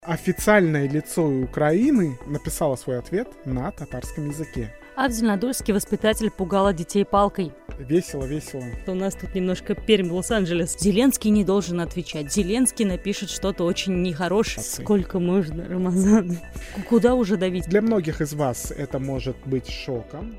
Официальное лицо Украины написало свой ответ на татарском языке. А в Зеленодольске воспитатель пугала детей палкой. Весело, весело. У нас тут немножко Пермь, Лос-Анджелес. Зеленский не должен отвечать. Зеленский напишет что-то очень нехорошее. Сколько можно, Рамазан? Куда уже давить? Для многих из вас это может быть шоком.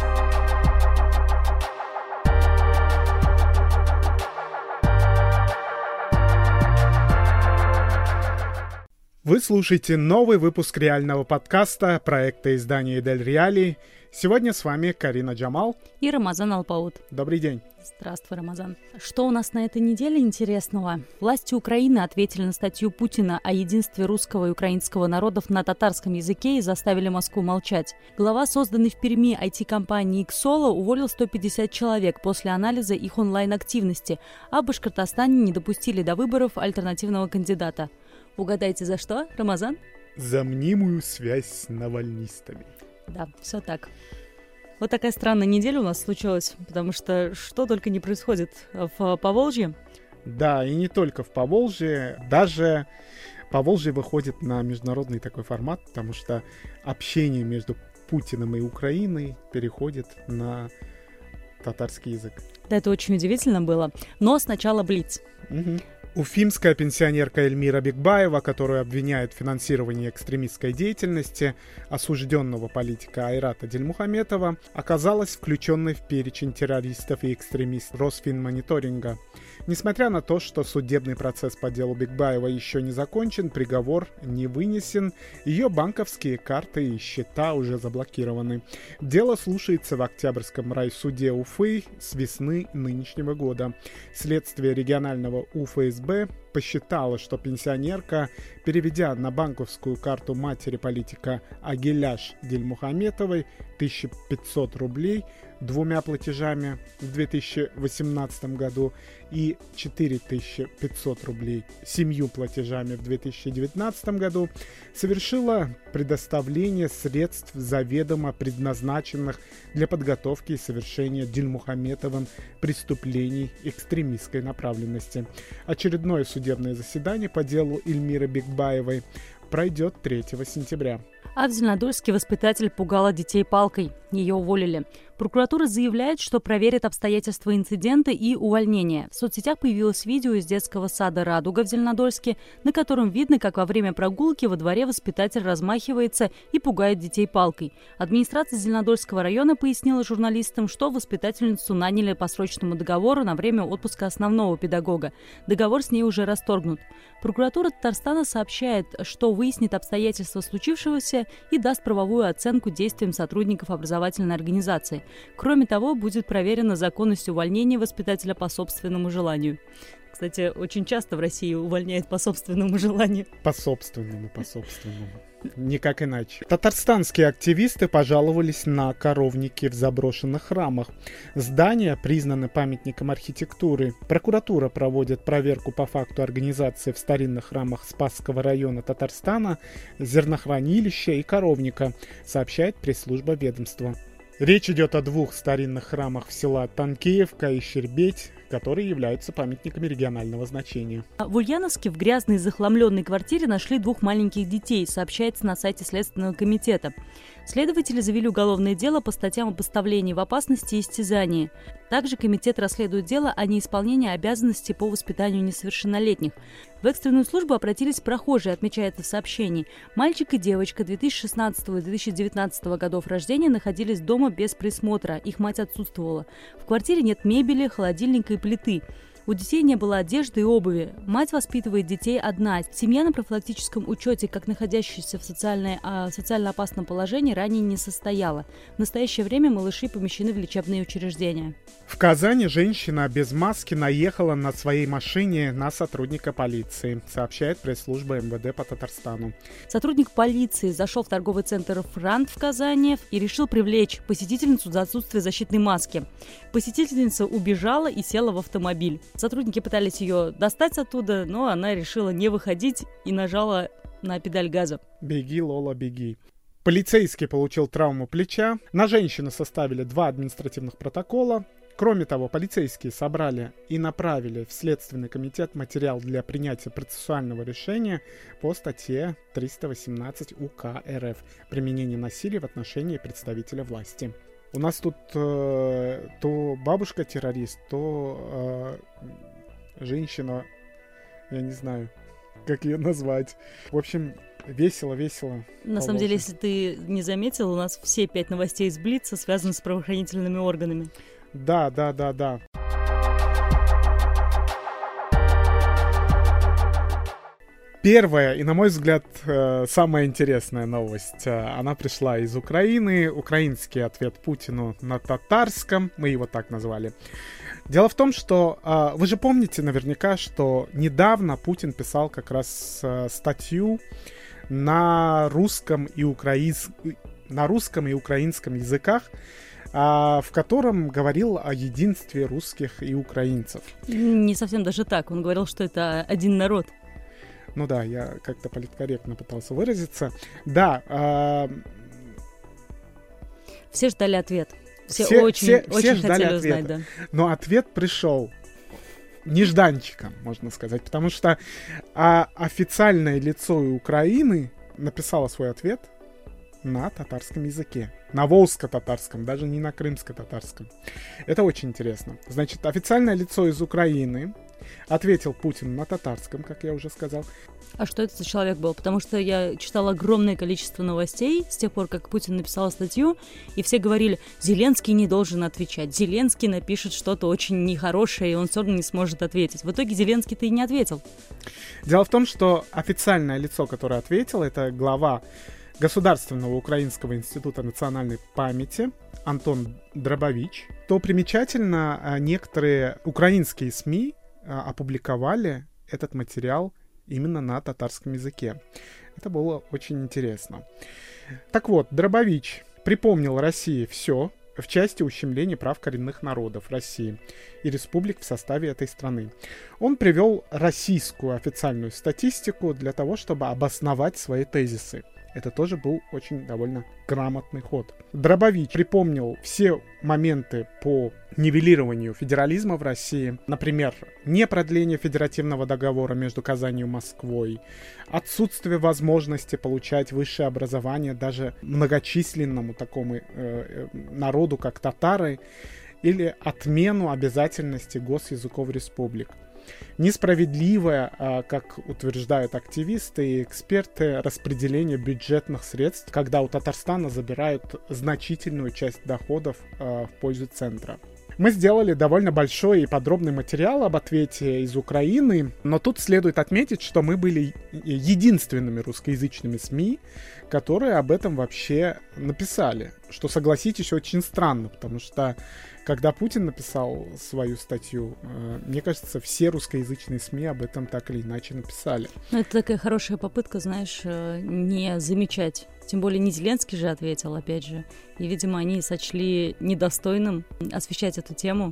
Вы слушаете новый выпуск реального подкаста проекта издания Дель Реали. Сегодня с вами Карина Джамал и Рамазан Алпаут. Добрый день. Здравствуй, Рамазан. Что у нас на этой неделе интересного? Власти Украины ответили на статью Путина о единстве русского и украинского народов на татарском языке и заставили Москву молчать. Глава созданной в Перми IT-компании Xolo уволил 150 человек после анализа их онлайн-активности, а в Башкортостане не допустили до выборов альтернативного кандидата. Угадайте, за что, Рамазан? За мнимую связь с навальнистами. Да, все так. Вот такая странная неделя у нас случилась, потому что только не происходит в Поволжье. Да, и не только в Поволжье, даже Поволжье выходит на международный такой формат, потому что общение между Путиным и Украиной переходит на татарский язык. Да, это очень удивительно было. Но сначала блиц. Угу. Уфимская пенсионерка Эльмира Бекбаева, которую обвиняют в финансировании экстремистской деятельности осужденного политика Айрата Дильмухаметова, оказалась включенной в перечень террористов и экстремистов Росфинмониторинга. Несмотря на то, что судебный процесс по делу Бекбаева еще не закончен, приговор не вынесен, ее банковские карты и счета уже заблокированы. Дело слушается в Октябрьском райсуде Уфы с весны нынешнего года. Следствие регионального УФСБ посчитала, что пенсионерка, переведя на банковскую карту матери политика Агиляш Дильмухаметовой 1500 рублей двумя платежами в 2018 году и 4500 рублей 7 платежами в 2019 году, совершила предоставление средств, заведомо предназначенных для подготовки и совершения Дильмухаметовым преступлений экстремистской направленности. Очередное судебное заседание по делу Эльмиры Бекбаевой пройдет 3 сентября. А в Зеленодольске воспитатель пугала детей палкой. Ее уволили. Прокуратура заявляет, что проверит обстоятельства инцидента и увольнения. В соцсетях появилось видео из детского сада «Радуга» в Зеленодольске, на котором видно, как во время прогулки во дворе воспитатель размахивается и пугает детей палкой. Администрация Зеленодольского района пояснила журналистам, что воспитательницу наняли по срочному договору на время отпуска основного педагога. Договор с ней уже расторгнут. Прокуратура Татарстана сообщает, что выяснит обстоятельства случившегося и даст правовую оценку действиям сотрудников образовательной организации. Кроме того, будет проверена законность увольнения воспитателя по собственному желанию. Кстати, очень часто в России увольняют по собственному желанию. По собственному. Никак иначе. Татарстанские активисты пожаловались на коровники в заброшенных храмах. Здания признаны памятником архитектуры. Прокуратура проводит проверку по факту организации в старинных храмах Спасского района Татарстана зернохранилища и коровника, сообщает пресс-служба ведомства. Речь идет о 2 старинных храмах в селах Танкеевка и Щербеть, которые являются памятниками регионального значения. В Ульяновске в грязной и захламленной квартире нашли 2 маленьких детей, сообщается на сайте Следственного комитета. Следователи завели уголовное дело по статьям о поставлении в опасности и истязании. Также комитет расследует дело о неисполнении обязанностей по воспитанию несовершеннолетних. В экстренную службу обратились прохожие, отмечается в сообщении. Мальчик и девочка 2016 и 2019 годов рождения находились дома без присмотра, их мать отсутствовала. В квартире нет мебели, холодильника и плиты. У детей не было одежды и обуви. Мать воспитывает детей одна. Семья на профилактическом учете, как находящаяся в социально опасном положении, ранее не состояла. В настоящее время малыши помещены в лечебные учреждения. В Казани женщина без маски наехала на своей машине на сотрудника полиции, сообщает пресс-служба МВД по Татарстану. Сотрудник полиции зашел в торговый центр «Франт» в Казани и решил привлечь посетительницу за отсутствие защитной маски. Посетительница убежала и села в автомобиль. Сотрудники пытались ее достать оттуда, но она решила не выходить и нажала на педаль газа. Беги, Лола, беги. Полицейский получил травму плеча. На женщину составили 2 административных протокола. Кроме того, полицейские собрали и направили в Следственный комитет материал для принятия процессуального решения по статье 318 УК РФ «Применение насилия в отношении представителя власти». У нас тут то бабушка террорист, то женщина, я не знаю, как ее назвать. В общем, весело. На самом деле, если ты не заметил, у нас все 5 новостей из Блица связаны с правоохранительными органами. Да. Первая и, на мой взгляд, самая интересная новость. Она пришла из Украины. Украинский ответ Путину на татарском. Мы его так назвали. Дело в том, что вы же помните наверняка, что недавно Путин писал как раз статью на русском и украинском языках, в котором говорил о единстве русских и украинцев. Не совсем даже так. Он говорил, что это один народ. Ну да, я как-то политкорректно пытался выразиться. Да. Все ждали ответ. Все очень хотели узнать, да. Но ответ пришел нежданчиком, можно сказать, потому что официальное лицо Украины написало свой ответ на татарском языке. На волжско-татарском, даже не на крымско-татарском. Это очень интересно. Значит, официальное лицо из Украины ответил Путин на татарском, как я уже сказал. А что это за человек был? Потому что я читала огромное количество новостей с тех пор, как Путин написал статью, и все говорили, Зеленский не должен отвечать. Зеленский напишет что-то очень нехорошее, и он все равно не сможет ответить. В итоге Зеленский-то и не ответил. Дело в том, что официальное лицо, которое ответило, это глава Государственного Украинского института национальной памяти Антон Драбович. То примечательно, некоторые украинские СМИ опубликовали этот материал именно на татарском языке. Это было очень интересно. Так вот, Драбович припомнил России все в части ущемления прав коренных народов России и республик в составе этой страны. Он привел российскую официальную статистику для того, чтобы обосновать свои тезисы. Это тоже был очень довольно грамотный ход. Драбович припомнил все моменты по нивелированию федерализма в России. Например, не продление федеративного договора между Казанью и Москвой, отсутствие возможности получать высшее образование даже многочисленному такому народу, как татары, или отмену обязательности госязыков республик. Несправедливое, как утверждают активисты и эксперты, распределение бюджетных средств, когда у Татарстана забирают значительную часть доходов в пользу центра. Мы сделали довольно большой и подробный материал об ответе из Украины, но тут следует отметить, что мы были единственными русскоязычными СМИ, которые об этом вообще написали. Что, согласитесь, очень странно, потому что когда Путин написал свою статью, мне кажется, все русскоязычные СМИ об этом так или иначе написали. Ну, это такая хорошая попытка, знаешь, не замечать. Тем более не Зеленский же ответил, опять же. И, видимо, они сочли недостойным освещать эту тему.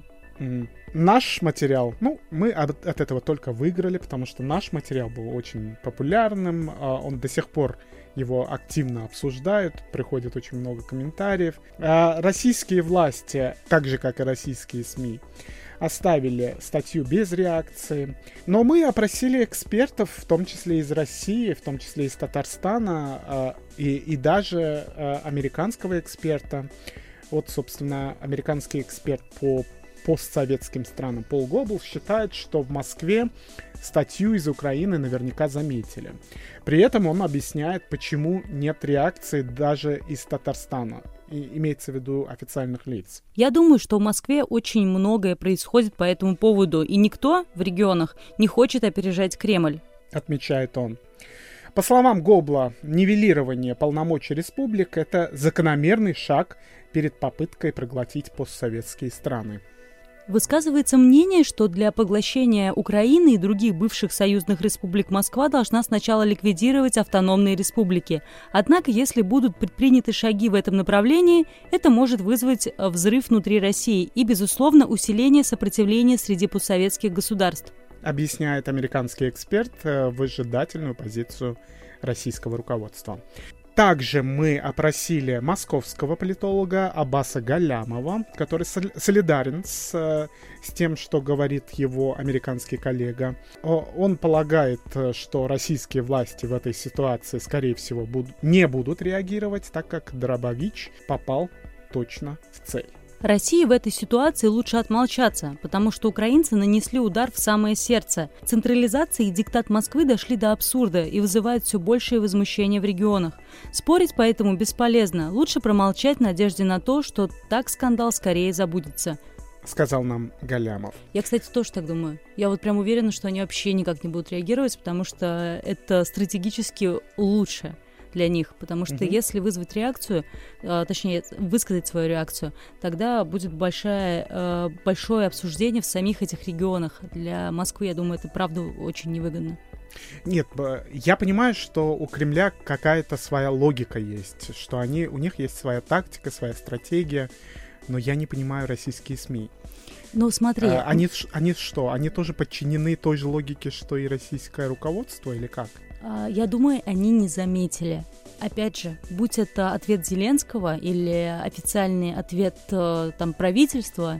Наш материал, мы от этого только выиграли, потому что наш материал был очень популярным, он до сих пор его активно обсуждают, приходит очень много комментариев. Российские власти, так же как и российские СМИ, оставили статью без реакции. Но мы опросили экспертов, в том числе из России, в том числе из Татарстана, и даже американского эксперта. Вот, собственно, американский эксперт по постсоветским странам Пол Глобал считает, что в Москве статью из Украины наверняка заметили. При этом он объясняет, почему нет реакции даже из Татарстана. И имеется в виду официальных лиц. Я думаю, что в Москве очень многое происходит по этому поводу, и никто в регионах не хочет опережать Кремль. Отмечает он. По словам Гобла, нивелирование полномочий республик – это закономерный шаг перед попыткой проглотить постсоветские страны. Высказывается мнение, что для поглощения Украины и других бывших союзных республик Москва должна сначала ликвидировать автономные республики. Однако, если будут предприняты шаги в этом направлении, это может вызвать взрыв внутри России и, безусловно, усиление сопротивления среди постсоветских государств. Объясняет американский эксперт выжидательную позицию российского руководства. Также мы опросили московского политолога Аббаса Галямова, который солидарен с тем, что говорит его американский коллега. Он полагает, что российские власти в этой ситуации, скорее всего, не будут реагировать, так как Дробович попал точно в цель. России в этой ситуации лучше отмолчаться, потому что украинцы нанесли удар в самое сердце. Централизация и диктат Москвы дошли до абсурда и вызывают все большее возмущение в регионах. Спорить поэтому бесполезно. Лучше промолчать в надежде на то, что так скандал скорее забудется. Сказал нам Галямов. Я, кстати, тоже так думаю. Я вот прям уверена, что они вообще никак не будут реагировать, потому что это стратегически лучше для них, потому что если вызвать реакцию, точнее, высказать свою реакцию, тогда будет большое обсуждение в самих этих регионах. Для Москвы, я думаю, это правда очень невыгодно. Нет, я понимаю, что у Кремля какая-то своя логика есть, что у них есть своя тактика, своя стратегия, но я не понимаю российские СМИ. Ну, смотри. Они что? Они тоже подчинены той же логике, что и российское руководство, или как? Я думаю, они не заметили. Опять же, будь это ответ Зеленского или официальный ответ правительства,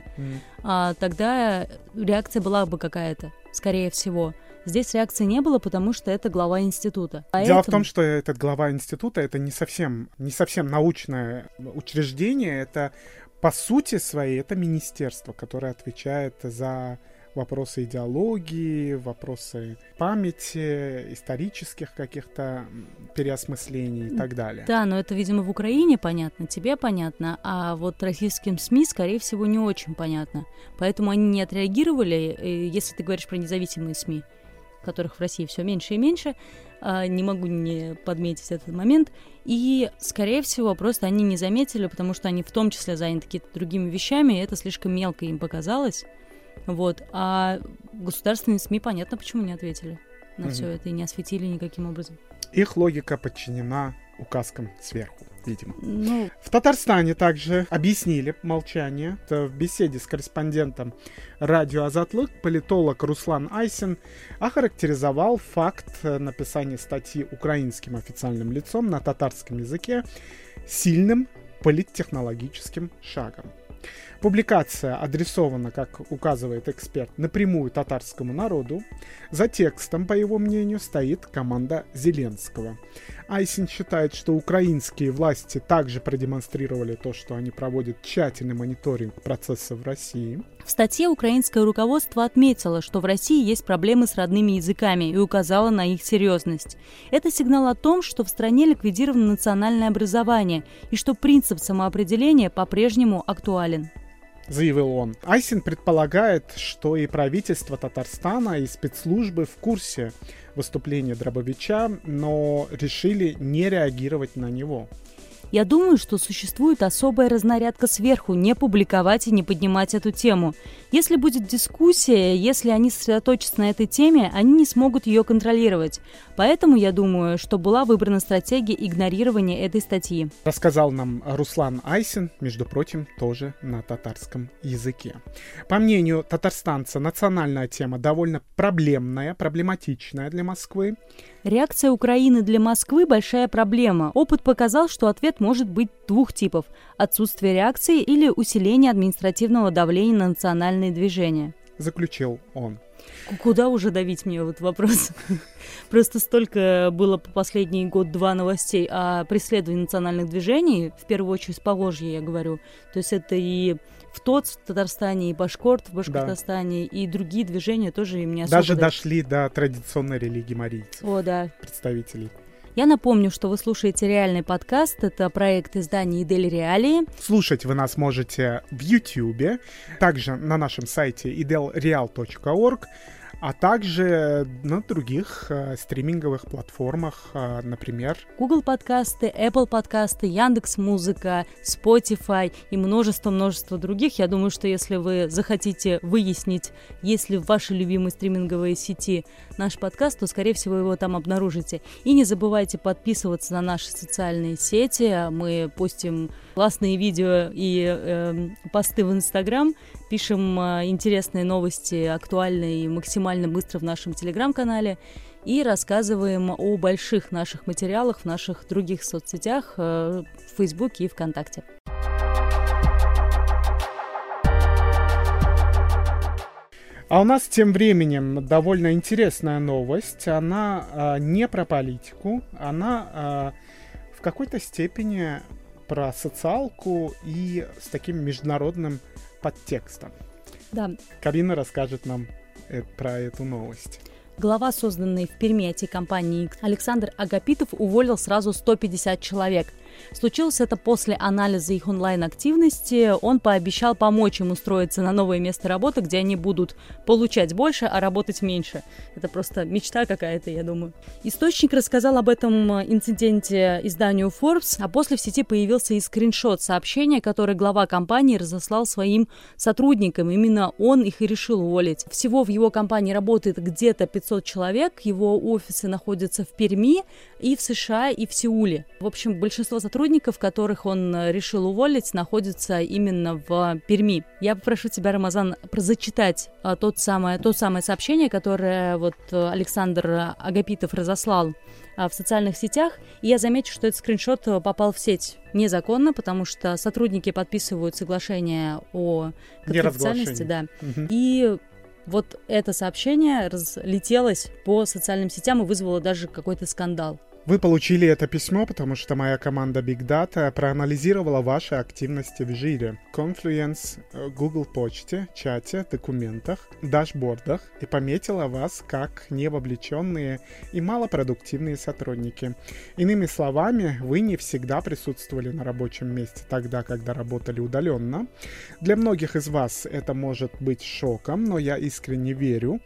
тогда реакция была бы какая-то, скорее всего. Здесь реакции не было, потому что это глава института. Дело в том, что этот глава института — это не совсем научное учреждение, это по сути своей это министерство, которое отвечает за вопросы идеологии, вопросы памяти, исторических каких-то переосмыслений и так далее. Да, но это, видимо, в Украине понятно, тебе понятно, а вот российским СМИ, скорее всего, не очень понятно. Поэтому они не отреагировали, если ты говоришь про независимые СМИ, которых в России все меньше и меньше, не могу не подметить этот момент. И, скорее всего, просто они не заметили, потому что они в том числе заняты какими-то другими вещами, и это слишком мелко им показалось. Вот. А государственные СМИ, понятно, почему не ответили на все это и не осветили никаким образом. Их логика подчинена указкам сверху, видимо. В Татарстане также объяснили молчание. В беседе с корреспондентом радио «Азатлык» политолог Руслан Айсин охарактеризовал факт написания статьи украинским официальным лицом на татарском языке сильным политтехнологическим шагом. Публикация адресована, как указывает эксперт, напрямую татарскому народу. За текстом, по его мнению, стоит команда Зеленского. Айсин считает, что украинские власти также продемонстрировали то, что они проводят тщательный мониторинг процесса в России. В статье украинское руководство отметило, что в России есть проблемы с родными языками и указало на их серьезность. Это сигнал о том, что в стране ликвидировано национальное образование и что принцип самоопределения по-прежнему актуален. Заявил он. Айсин предполагает, что и правительство Татарстана, и спецслужбы в курсе выступления Дробовича, но решили не реагировать на него. Я думаю, что существует особая разнарядка сверху, не публиковать и не поднимать эту тему. Если будет дискуссия, если они сосредоточатся на этой теме, они не смогут ее контролировать. Поэтому я думаю, что была выбрана стратегия игнорирования этой статьи. Рассказал нам Руслан Айсин, между прочим, тоже на татарском языке. По мнению татарстанца, национальная тема довольно проблематичная для Москвы. Реакция Украины для Москвы – большая проблема. Опыт показал, что ответ может быть двух типов – отсутствие реакции или усиление административного давления на национальные движения. Заключил он. Куда уже давить мне вот вопрос? Просто столько было по последний год-два новостей о преследовании национальных движений, в первую очередь с Поволжья, я говорю. То есть это и ВТОЦ в Татарстане, и Башкорт в Башкортостане, и другие движения тоже им не особо... Даже дошли до традиционной религии марийцев. О, да. Представителей. Я напомню, что вы слушаете реальный подкаст. Это проект издания «Идель Реалии». Слушать вы нас можете в YouTube, также на нашем сайте idelreal.org, а также на других стриминговых платформах, например... Google подкасты, Apple подкасты, Яндекс.Музыка, Spotify и множество других. Я думаю, что если вы захотите выяснить, есть ли в вашей любимой стриминговой сети наш подкаст, то, скорее всего, его там обнаружите. И не забывайте подписываться на наши социальные сети. Мы постим классные видео и посты в Instagram, пишем интересные новости, актуальные и максимально быстро в нашем Телеграм-канале. и рассказываем о больших наших материалах в наших других соцсетях, в Фейсбуке и ВКонтакте. А у нас тем временем довольно интересная новость. Она не про политику, она в какой-то степени про социалку и с таким международным подтекстом. Да. Карина расскажет нам про эту новость. Глава созданной в Перми IT-компании Александр Агапитов уволил сразу 150 человек. Случилось это после анализа их онлайн-активности. Он пообещал помочь им устроиться на новое место работы, где они будут получать больше, а работать меньше. Это просто мечта какая-то, я думаю. Источник рассказал об этом инциденте изданию Forbes, а после в сети появился и скриншот сообщения, которое глава компании разослал своим сотрудникам. Именно он их и решил уволить. Всего в его компании работает где-то 500 человек. Его офисы находятся в Перми и в США, и в Сеуле. В общем, большинство сотрудников, которых он решил уволить, находятся именно в Перми. Я попрошу тебя, Рамазан, зачитать то самое сообщение, которое Александр Агапитов разослал в социальных сетях. И я замечу, что этот скриншот попал в сеть незаконно, потому что сотрудники подписывают соглашение о конфиденциальности. Да. Угу. И вот это сообщение разлетелось по социальным сетям и вызвало даже какой-то скандал. Вы получили это письмо, потому что моя команда Big Data проанализировала ваши активности в Жире, Confluence, Google почте, чате, документах, дашбордах и пометила вас как невовлеченные и малопродуктивные сотрудники. Иными словами, вы не всегда присутствовали на рабочем месте тогда, когда работали удаленно. Для многих из вас это может быть шоком, но я искренне верю,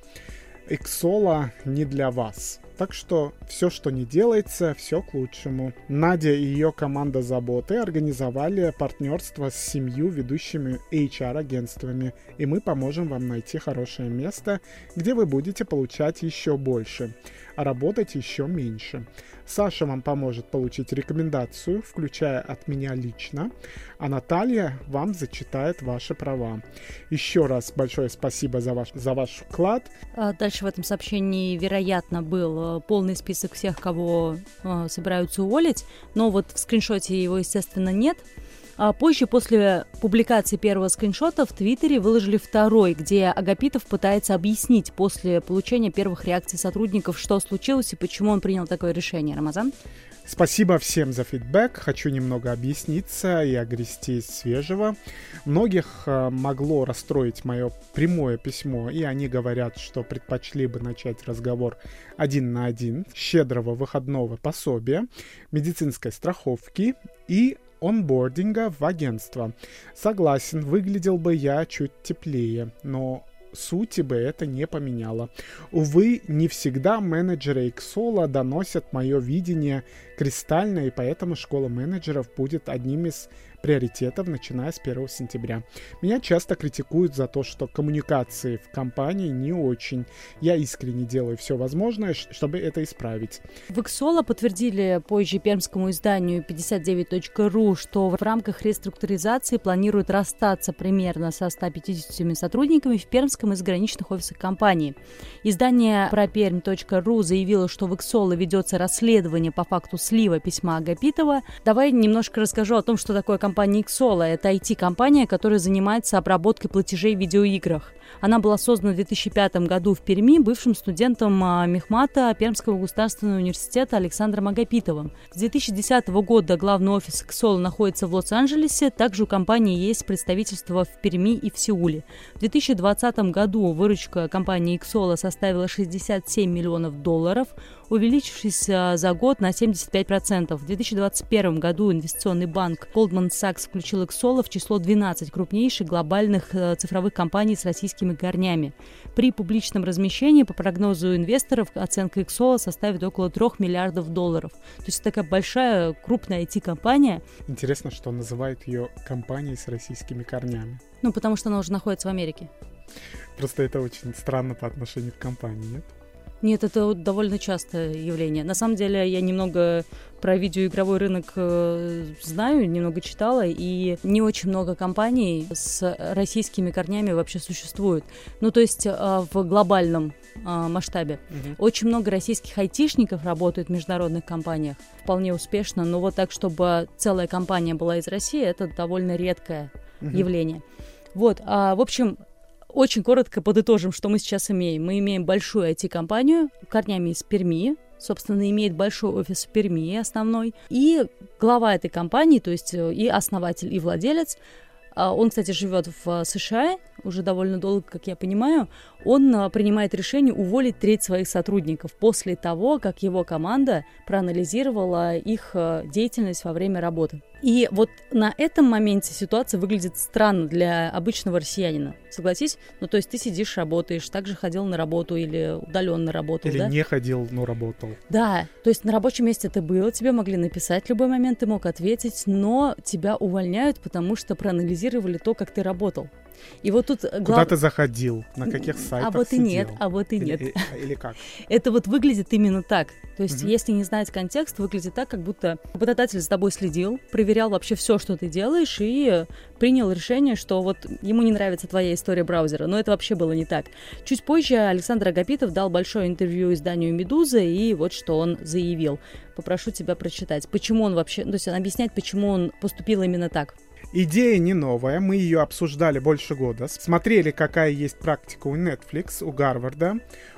Xsolla не для вас. Так что все, что не делается, все к лучшему. Надя и ее команда заботы организовали партнерство с 7 ведущими HR-агентствами, и мы поможем вам найти хорошее место, где вы будете получать еще больше, а работать еще меньше. Саша вам поможет получить рекомендацию, включая от меня лично, а Наталья вам зачитает ваши права. Еще раз большое спасибо за ваш вклад. Дальше в этом сообщении, вероятно, был полный список всех, кого собираются уволить, но вот в скриншоте его, естественно, нет. А позже, после публикации первого скриншота, в Твиттере выложили второй, где Агапитов пытается объяснить после получения первых реакций сотрудников, что случилось и почему он принял такое решение. Рамазан? Спасибо всем за фидбэк. Хочу немного объясниться и огрести свежего. Многих могло расстроить мое прямое письмо, и они говорят, что предпочли бы начать разговор 1 на 1, щедрого выходного пособия, медицинской страховки и онбординга в агентство. Согласен, выглядел бы я чуть теплее, но сути бы это не поменяло. Увы, не всегда менеджеры Xsolla доносят мое видение кристально, и поэтому школа менеджеров будет одним из приоритетов, начиная с 1 сентября. Меня часто критикуют за то, что коммуникации в компании не очень. Я искренне делаю все возможное, чтобы это исправить. В Xsolla подтвердили позже пермскому изданию 59.ru, что в рамках реструктуризации планируют расстаться примерно со 150 сотрудниками в пермском и заграничных офисах компании. Издание properm.ru заявило, что в Xsolla ведется расследование по факту слива письма Агапитова. Давай немножко расскажу о том, что такое компания Xsolla. Это IT-компания, которая занимается обработкой платежей в видеоиграх. Она была создана в 2005 году в Перми бывшим студентом мехмата Пермского государственного университета Александром Агапитовым. С 2010 года главный офис Xsolla находится в Лос-Анджелесе. Также у компании есть представительство в Перми и в Сеуле. В 2020 году выручка компании Xsolla составила $67 миллионов, увеличившись за год на 75%. В 2021 году инвестиционный банк Goldman Sachs включил Xsolla в число 12 крупнейших глобальных цифровых компаний с российскими корнями. При публичном размещении, по прогнозу инвесторов, оценка Xsolla составит около $3 миллиардов. То есть это такая большая, крупная IT-компания. Интересно, что называют ее компанией с российскими корнями. Потому что она уже находится в Америке. Просто это очень странно по отношению к компании, нет? Нет, это довольно частое явление. На самом деле, я немного про видеоигровой рынок знаю, немного читала, и не очень много компаний с российскими корнями вообще существует. Ну, то есть в глобальном масштабе. Очень много российских айтишников работают в международных компаниях, вполне успешно, но вот так, чтобы целая компания была из России, это довольно редкое явление. Вот, в общем, очень коротко подытожим, что мы сейчас имеем. Мы имеем большую IT-компанию, корнями из Перми, собственно, имеет большой офис в Перми основной, и глава этой компании, то есть и основатель, и владелец, он, кстати, живет в США уже довольно долго, как я понимаю, он принимает решение уволить треть своих сотрудников после того, как его команда проанализировала их деятельность во время работы. И вот на этом моменте ситуация выглядит странно для обычного россиянина. Согласись? Ну, то есть ты сидишь, работаешь, также ходил на работу или удаленно работал, или да? не ходил, но работал. Да, то есть на рабочем месте ты был, тебе могли написать в любой момент, ты мог ответить, но тебя увольняют, потому что проанализировали то, как ты работал. И вот тут Куда ты заходил? На каких сайтах А вот и сидел? нет, а вот и нет. Или как? Это вот выглядит именно так. То есть, если не знать контекст, выглядит так, как будто работодатель за тобой следил, проверял вообще все, что ты делаешь, и принял решение, что вот ему не нравится твоя история браузера. Но это вообще было не так. Чуть позже Александр Агапитов дал большое интервью изданию «Медуза», и вот что он заявил. Попрошу тебя прочитать. Почему он вообще... То есть он объясняет, почему он поступил именно так. Идея не новая, мы ее обсуждали больше года. Смотрели, какая есть практика у Netflix, у Гарварда,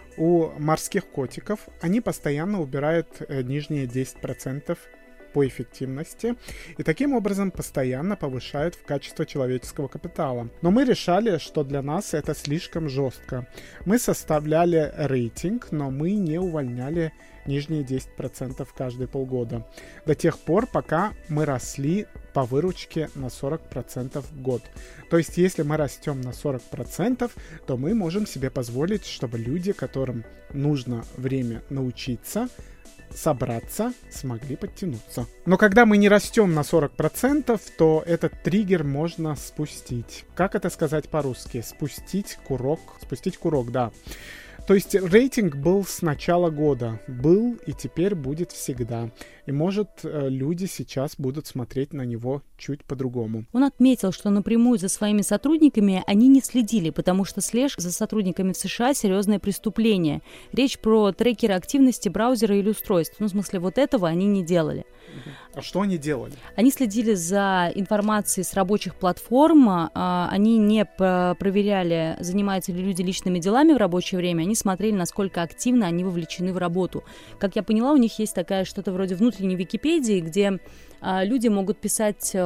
у морских котиков. Они постоянно убирают нижние 10% по эффективности и таким образом постоянно повышают в качество человеческого капитала. Но мы решали, что для нас это слишком жестко. Мы составляли рейтинг, но мы не увольняли нижние 10% каждые полгода. До тех пор, пока мы росли по выручке на 40% в год. То есть, если мы растем на 40%, то мы можем себе позволить, чтобы люди, которым нужно время научиться, собраться, смогли подтянуться. Но когда мы не растем на 40%, то этот триггер можно спустить. Как это сказать по-русски? Спустить курок. Спустить курок, да. То есть рейтинг был с начала года, был и теперь будет всегда. И может люди сейчас будут смотреть на него чуть по-другому. Он отметил, что напрямую за своими сотрудниками они не следили, потому что слежка за сотрудниками в США — серьезное преступление. Речь про трекеры активности браузера или устройств. Ну, в смысле, вот этого они не делали. А что они делали? Они следили за информацией с рабочих платформ, они не проверяли, занимаются ли люди личными делами в рабочее время, они смотрели, насколько активно они вовлечены в работу. Как я поняла, у них есть такая что-то вроде внутренней Википедии, где люди могут писать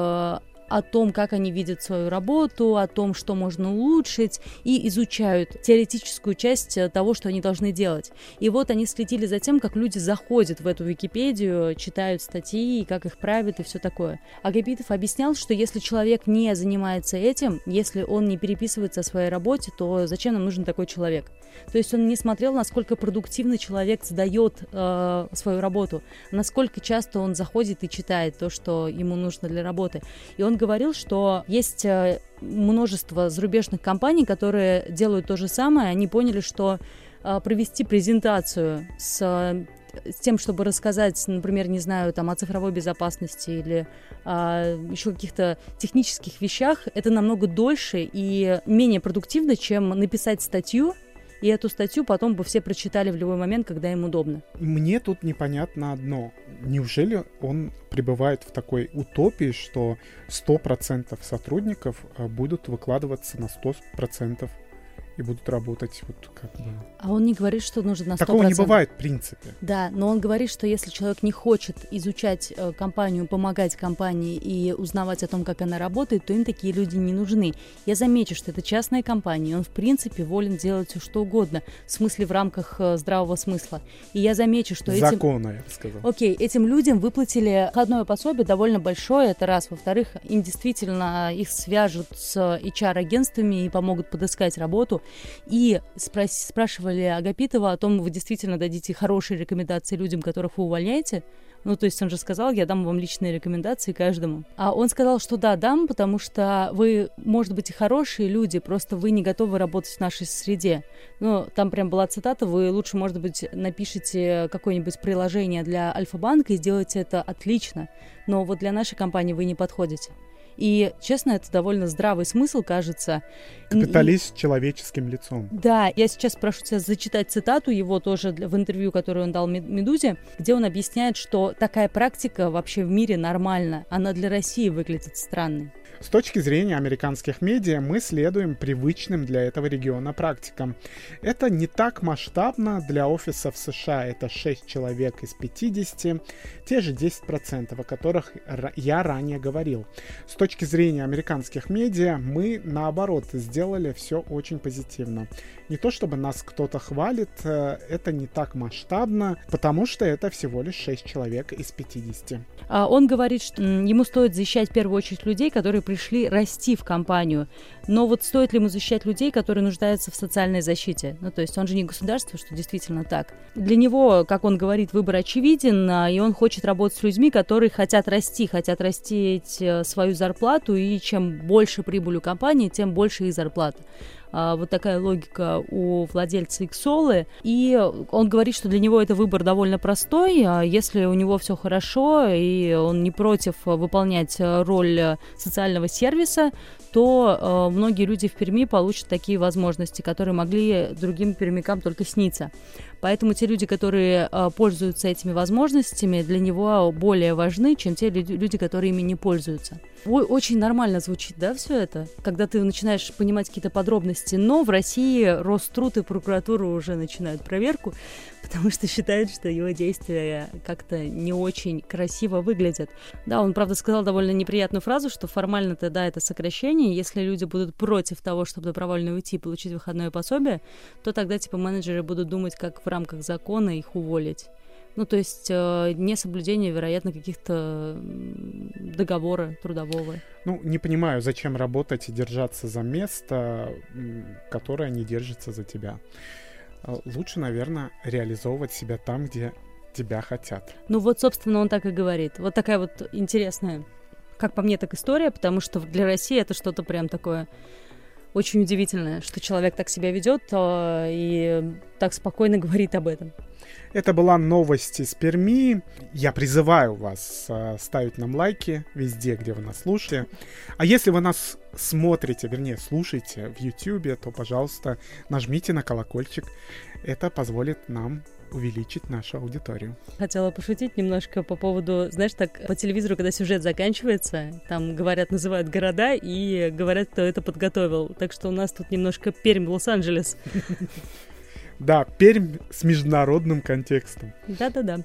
о том, как они видят свою работу, о том, что можно улучшить, и изучают теоретическую часть того, что они должны делать. И вот они следили за тем, как люди заходят в эту Википедию, читают статьи, как их правят и все такое. Агапитов объяснял, что если человек не занимается этим, если он не переписывается о своей работе, то зачем нам нужен такой человек? То есть он не смотрел, насколько продуктивно человек сдает свою работу, насколько часто он заходит и читает то, что ему нужно для работы. И он говорил, что есть множество зарубежных компаний, которые делают то же самое. Они поняли, что провести презентацию с тем, чтобы рассказать, например, не знаю, там, о цифровой безопасности или еще каких-то технических вещах, это намного дольше и менее продуктивно, чем написать статью, и эту статью потом бы все прочитали в любой момент, когда им удобно. Мне тут непонятно одно. Неужели он пребывает в такой утопии, что 100% сотрудников будут выкладываться на 100% и будут работать вот как бы... А он не говорит, что нужно на 100%. Такого не бывает, в принципе. Да, но он говорит, что если человек не хочет изучать компанию, помогать компании и узнавать о том, как она работает, то им такие люди не нужны. Я замечу, что это частная компания, и он, в принципе, волен делать все, что угодно, в смысле, в рамках здравого смысла. И я замечу, что Закона, я бы сказал. Окей, этим людям выплатили выходное пособие довольно большое, это раз. Во-вторых, им действительно их свяжут с HR-агентствами и помогут подыскать работу. И спрашивали Агапитова о том, вы действительно дадите хорошие рекомендации людям, которых вы увольняете. Ну, то есть он же сказал, я дам вам личные рекомендации каждому. А он сказал, что да, дам, потому что вы, может быть, и хорошие люди, просто вы не готовы работать в нашей среде. Ну, там прям была цитата, вы лучше, может быть, напишите какое-нибудь приложение для Альфа-банка и сделаете это отлично, но вот для нашей компании вы не подходите. И, честно, это довольно здравый смысл, кажется. Капиталист с человеческим лицом. Да, я сейчас прошу тебя зачитать цитату его тоже в интервью, которое он дал «Медузе», где он объясняет, что такая практика вообще в мире нормальна. Она для России выглядит странной. С точки зрения американских медиа мы следуем привычным для этого региона практикам. Это не так масштабно для офисов США, это 6 человек из 50, те же 10%, о которых я ранее говорил. С точки зрения американских медиа мы, наоборот, сделали все очень позитивно. Не то чтобы нас кто-то хвалит, это не так масштабно, потому что это всего лишь 6 человек из 50. Он говорит, что ему стоит защищать в первую очередь людей, которые пришли расти в компанию. Но вот стоит ли ему защищать людей, которые нуждаются в социальной защите? Ну, то есть он же не государство, что действительно так. Для него, как он говорит, выбор очевиден, и он хочет работать с людьми, которые хотят расти свою зарплату, и чем больше прибыль у компании, тем больше их зарплата. Вот такая логика у владельца Иксолы. И он говорит, что для него это выбор довольно простой. Если у него все хорошо, и он не против выполнять роль социального сервиса, то многие люди в Перми получат такие возможности, которые могли другим пермякам только сниться. Поэтому те люди, которые пользуются этими возможностями, для него более важны, чем те люди, которые ими не пользуются. Очень нормально звучит, да, все это? Когда ты начинаешь понимать какие-то подробности. Но в России Роструд и прокуратура уже начинают проверку, потому что считают, что его действия как-то не очень красиво выглядят. Да, он, правда, сказал довольно неприятную фразу, что формально-то, да, это сокращение. Если люди будут против того, чтобы добровольно уйти и получить выходное пособие, то тогда, менеджеры будут думать, как в рамках закона их уволить. Ну, то есть несоблюдение, вероятно, каких-то договора трудового. Ну, не понимаю, зачем работать и держаться за место, которое не держится за тебя. Лучше, наверное, реализовывать себя там, где тебя хотят. Ну вот, собственно, он так и говорит. Вот такая вот интересная, как по мне, так история, потому что для России это что-то прям такое очень удивительное, что человек так себя ведет и так спокойно говорит об этом. Это была новость из Перми. Я призываю вас ставить нам лайки везде, где вы нас слушаете. А если вы нас смотрите, вернее, слушаете в YouTube, то, пожалуйста, нажмите на колокольчик. Это позволит нам увеличить нашу аудиторию. Хотела пошутить немножко по поводу, знаешь, так по телевизору, когда сюжет заканчивается, там говорят, называют города и говорят, кто это подготовил. Так что у нас тут немножко Пермь, Лос-Анджелес. Да, Пермь с международным контекстом. Да-да-да.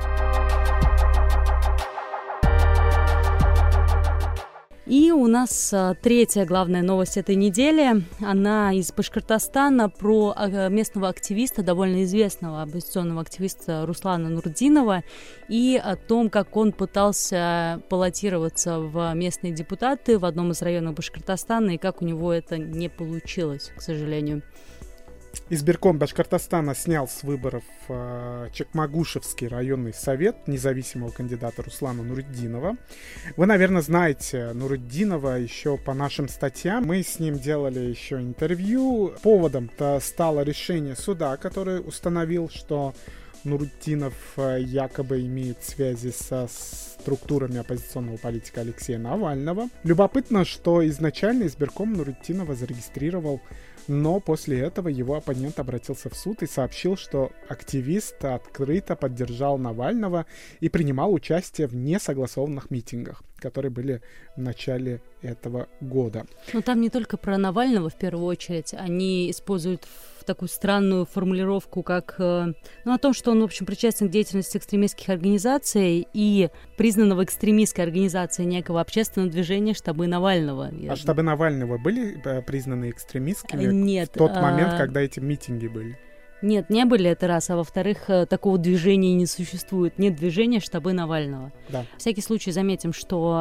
И у нас третья главная новость этой недели. Она из Башкортостана про местного активиста, довольно известного оппозиционного активиста Руслана Нуртдинова, и о том, как он пытался баллотироваться в местные депутаты в одном из районов Башкортостана, и как у него это не получилось, к сожалению. Избирком Башкортостана снял с выборов Чекмагушевский районный совет независимого кандидата Руслана Нуртдинова. Вы, наверное, знаете Нуртдинова еще по нашим статьям. Мы с ним делали еще интервью. Поводом-то стало решение суда, который установил, что Нуртдинов якобы имеет связи со структурами оппозиционного политика Алексея Навального. Любопытно, что изначально избирком Нуртдинова зарегистрировал, но после этого его оппонент обратился в суд и сообщил, что активист открыто поддержал Навального и принимал участие в несогласованных митингах, которые были в начале этого года. Но там не только про Навального в первую очередь. Они используют такую странную формулировку, как о том, что он, в общем, причастен к деятельности экстремистских организаций и признанного экстремистской организацией некого общественного движения штабы Навального. А штабы Навального были признаны экстремистскими? Нет. В тот момент, когда эти митинги были? Нет, не были, это раз. А во-вторых, такого движения не существует. Нет движения штабы Навального. Да. На всякий случай заметим, что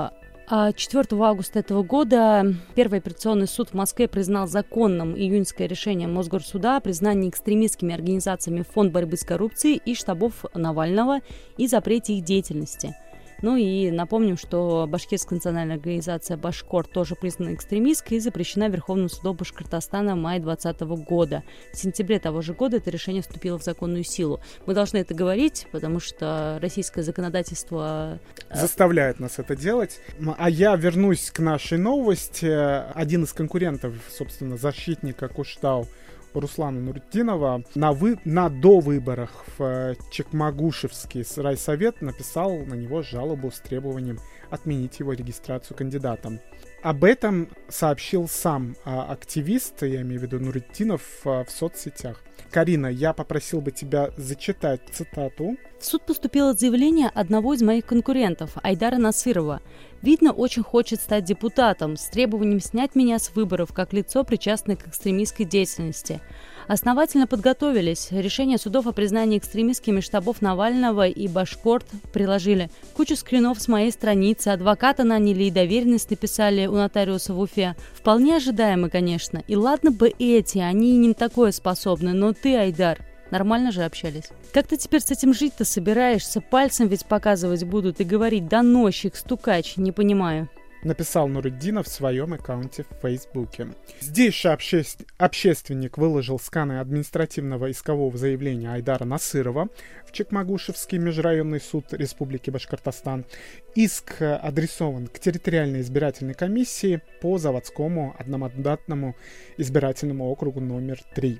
4 августа этого года Первый апелляционный суд в Москве признал законным июньское решение Мосгорсуда о признании экстремистскими организациями Фонд борьбы с коррупцией и штабов Навального и запрете их деятельности. Ну и напомним, что Башкирская национальная организация «Башкор» тоже признана экстремистской и запрещена Верховным судом Башкортостана в мае 2020 года. В сентябре того же года это решение вступило в законную силу. Мы должны это говорить, потому что российское законодательство заставляет нас это делать. А я вернусь к нашей новости. Один из конкурентов, собственно, защитника Куштау, Руслана Нуртдинова, на довыборах в Чекмагушевский райсовет написал на него жалобу с требованием отменить его регистрацию кандидатом. Об этом сообщил сам активист, я имею в виду Нуртдинов, в соцсетях. Карина, я попросил бы тебя зачитать цитату. В суд поступило заявление одного из моих конкурентов, Айдара Насырова. Видно, очень хочет стать депутатом с требованием снять меня с выборов как лицо, причастное к экстремистской деятельности. Основательно подготовились. Решение судов о признании экстремистскими штабов Навального и Башкорт приложили. Кучу скринов с моей страницы, адвоката наняли и доверенность написали у нотариуса в Уфе. Вполне ожидаемо, конечно. И ладно бы эти, они и не такое способны, но ты, Айдар, нормально же общались. Как ты теперь с этим жить-то собираешься? Пальцем ведь показывать будут и говорить «доносчик, стукач», не понимаю. Написал Нуртдинов в своем аккаунте в Фейсбуке. Здесь же общественник выложил сканы административного искового заявления Айдара Насырова в Чекмагушевский межрайонный суд Республики Башкортостан. Иск адресован к территориальной избирательной комиссии по заводскому одномандатному избирательному округу номер 3.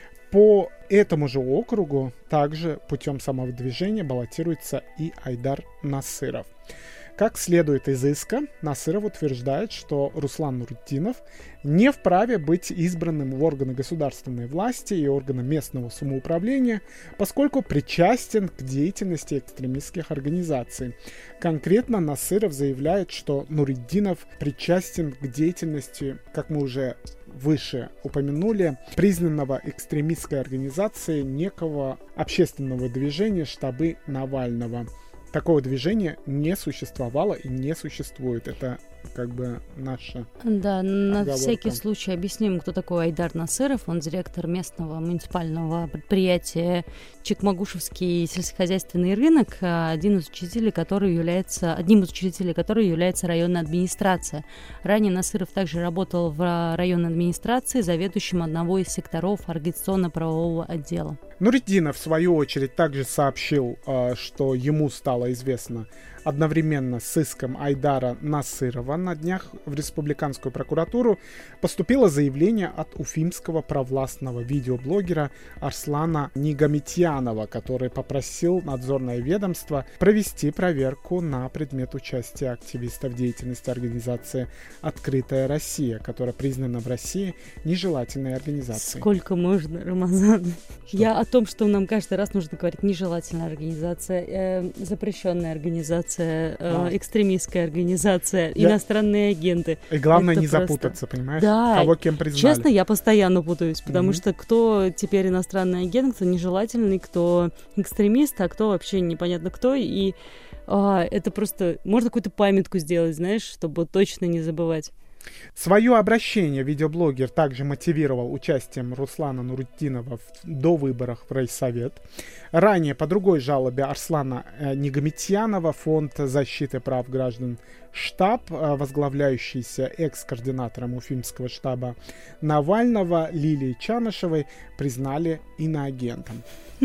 По этому же округу также путем самовыдвижения баллотируется и Айдар Насыров. Как следует из иска, Насыров утверждает, что Руслан Нуртдинов не вправе быть избранным в органы государственной власти и органы местного самоуправления, поскольку причастен к деятельности экстремистских организаций. Конкретно Насыров заявляет, что Нуртдинов причастен к деятельности, как мы уже выше упомянули, признанного экстремистской организацией некого общественного движения «Штабы Навального». Такого движения не существовало и не существует. Это как бы наша на оговорка. Всякий случай объясним, кто такой Айдар Насыров. Он директор местного муниципального предприятия Чекмагушевский сельскохозяйственный рынок, одним из учредителей которой является районная администрация. Ранее Насыров также работал в районной администрации заведующим одного из секторов организационно-правового отдела. Нуртдинов, в свою очередь, также сообщил, что ему стало известно одновременно с иском Айдара Насырова на днях в Республиканскую прокуратуру поступило заявление от уфимского провластного видеоблогера Арслана Нигамитьянова, который попросил надзорное ведомство провести проверку на предмет участия активистов в деятельности организации «Открытая Россия», которая признана в России нежелательной организацией. Сколько можно, Рамазан? Что? Я о том, что нам каждый раз нужно говорить нежелательная организация, запрещенная организация, экстремистская организация, иностранные агенты. И главное это не просто запутаться, понимаешь? Да. Кого кем признали. Честно, я постоянно путаюсь, потому что кто теперь иностранный агент, кто нежелательный, кто экстремист, а кто вообще непонятно кто. И это просто... Можно какую-то памятку сделать, знаешь, чтобы точно не забывать. Свое обращение видеоблогер также мотивировал участием Руслана Нуртдинова в довыборах в райсовет. Ранее по другой жалобе Арслана Нигамитьянова фонд защиты прав граждан «Штаб», возглавляющийся экс-координатором уфимского штаба Навального Лилией Чанышевой, признали иноагентом.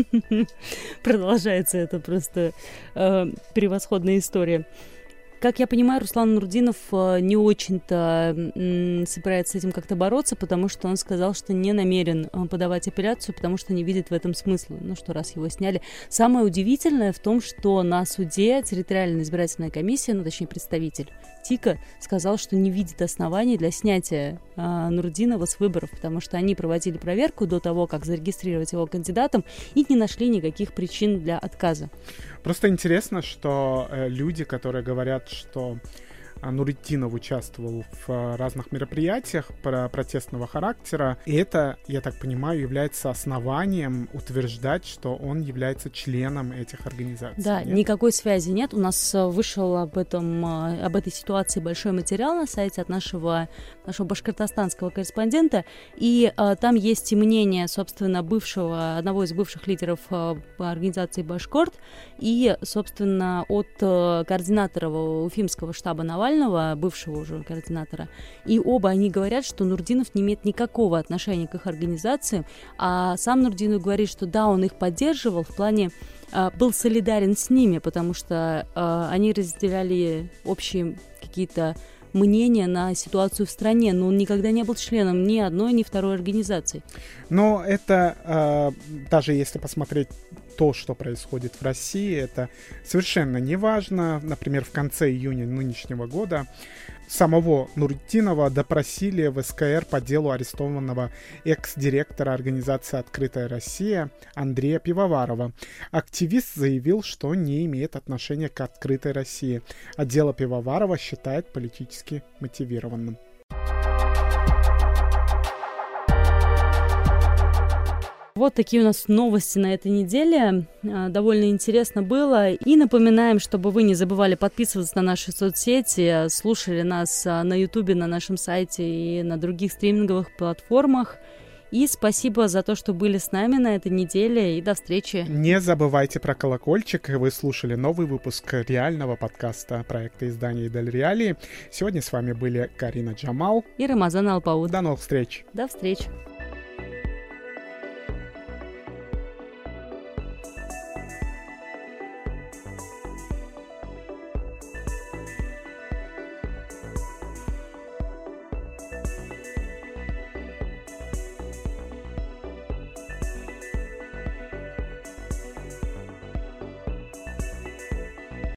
Продолжается это просто превосходная история. Как я понимаю, Руслан Нуртдинов не очень-то собирается с этим как-то бороться, потому что он сказал, что не намерен подавать апелляцию, потому что не видит в этом смысла. Ну что, раз его сняли. Самое удивительное в том, что на суде территориальная избирательная комиссия, точнее представитель ТИКа, сказал, что не видит оснований для снятия Нуртдинова с выборов, потому что они проводили проверку до того, как зарегистрировать его кандидатом, и не нашли никаких причин для отказа. Просто интересно, что люди, которые говорят, что Нуритдинов участвовал в разных мероприятиях протестного характера, и это, я так понимаю, является основанием утверждать, что он является членом этих организаций. Да, нет? Никакой связи нет. У нас вышел об этой ситуации большой материал на сайте от нашего башкортостанского корреспондента, и там есть и мнение, собственно, одного из бывших лидеров организации «Башкорт», и, собственно, от координатора уфимского штаба Навального, бывшего уже координатора, и оба они говорят, что Нуртдинов не имеет никакого отношения к их организации, а сам Нуртдинов говорит, что да, он их поддерживал в плане, был солидарен с ними, потому что они разделяли общие какие-то мнения на ситуацию в стране, но он никогда не был членом ни одной, ни второй организации. Но это, даже если посмотреть то, что происходит в России, это совершенно не важно. Например, в конце июня нынешнего года самого Нуртдинова допросили в СКР по делу арестованного экс-директора организации «Открытая Россия» Андрея Пивоварова. Активист заявил, что не имеет отношения к «Открытой России», а дело Пивоварова считает политически мотивированным. Вот такие у нас новости на этой неделе. Довольно интересно было. И напоминаем, чтобы вы не забывали подписываться на наши соцсети, слушали нас на Ютубе, на нашем сайте и на других стриминговых платформах. И спасибо за то, что были с нами на этой неделе. И до встречи. Не забывайте про колокольчик. Вы слушали новый выпуск реального подкаста проекта издания «Идель Реалии». Сегодня с вами были Карина Джамал и Рамазан Алпауд. До новых встреч. До встречи.